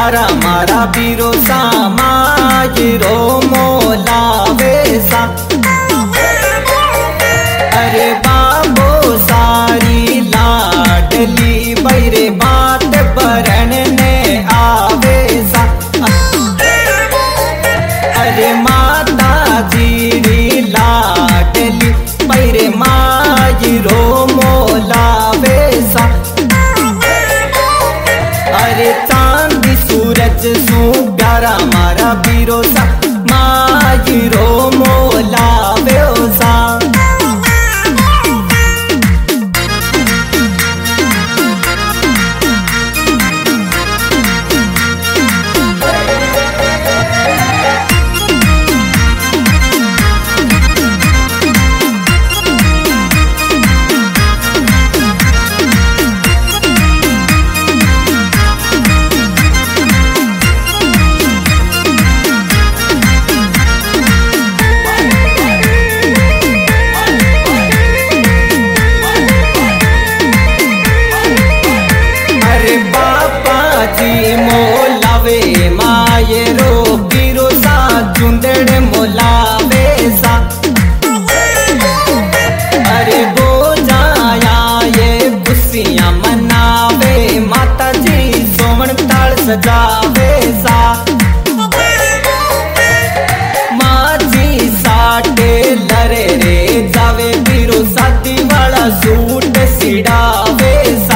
प्यारा मारा बीरो सा मायरो मोलावे सा। अरे बाबो सारी लाडली बैरे बात बरन ने आवे सा। अरे माता जी लाडली बैरे मायरो मोलावे सा। अरे चांदी सूरज सू प्यारा मारा बीरो सा मायरो मोलावे सा। मोलावे मायरो बीरो सा जुंदड़ मोलावे सा। अरे गो जाया ये खुशियां मनावे माता जी सोमन ताल सजावे सा। माँ जी साटे लरे रे जावे बीरो शादी वाला सूट सिड़ावे सा।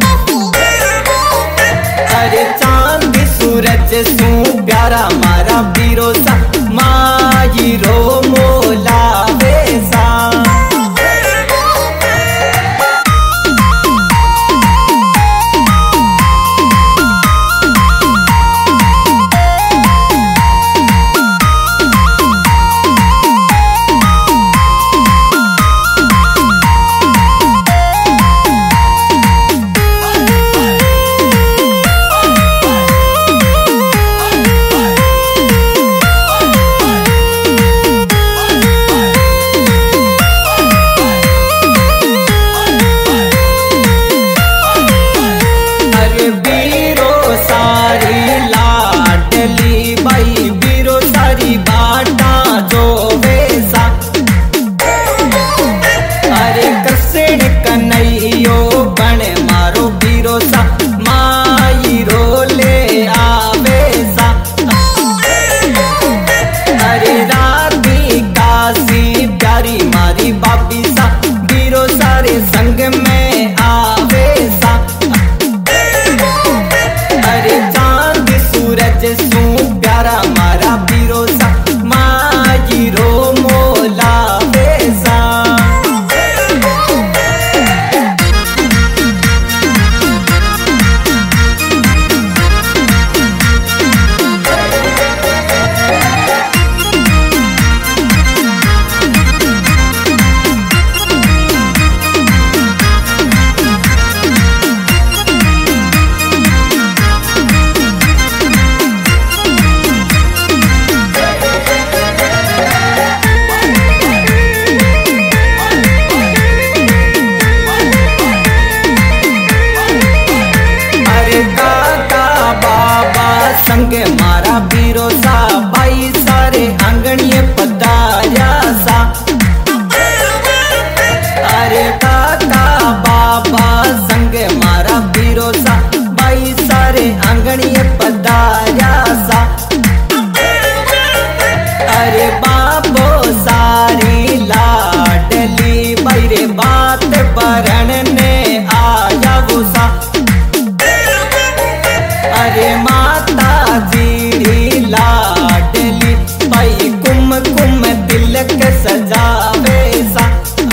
अरे चांदी सूरज सू प्यारा मारा बीरो सा मायरो मोलावे सा। संग में आवे सा। अरे चांद सूरज सू प्यारा मारा बीरो सा मायरो मोलावे सा। संग मारा बीरो सा भाई सारे आंगणिये पधार्या सा। अरे काका बाबा संग मारा बीरो सा भाई सारे आंगणिये पधार्या सा। अरे बाबो सारी लाडली बैरे बात बरन ने आया वो सा। अरे माता जी लाडली भाई कुम कुम तिलक सजावे सा।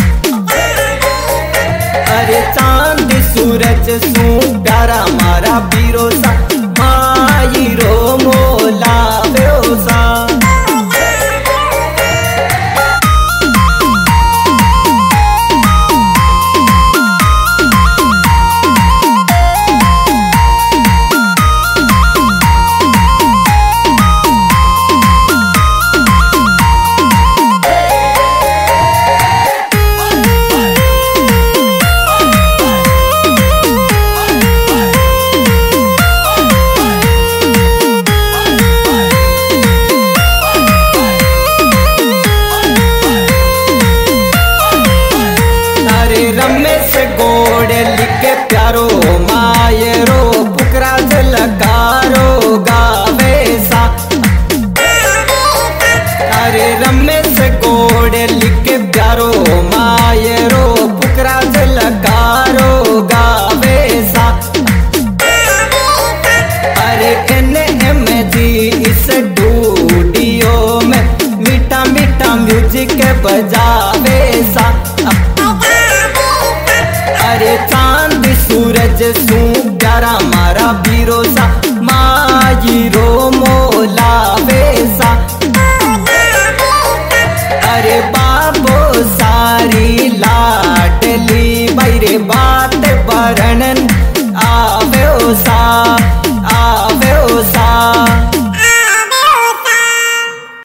अरे चांद सूरज सू प्यारा मारा बीरो सा मायरो मोलावे सा। रमेश गोड़ लिखे प्यारो मायरो पुकरा जलकारो गावे सा। अरे रमेश गोड़ लिखे प्यारो मायरो पुकरा जलकारो गावे सा। अरे NMG इस स्टूडियो में मीठा मीठा म्यूजिक बजावे सा। अरे चांद सूरज सू प्यारा मारा बीरो सा।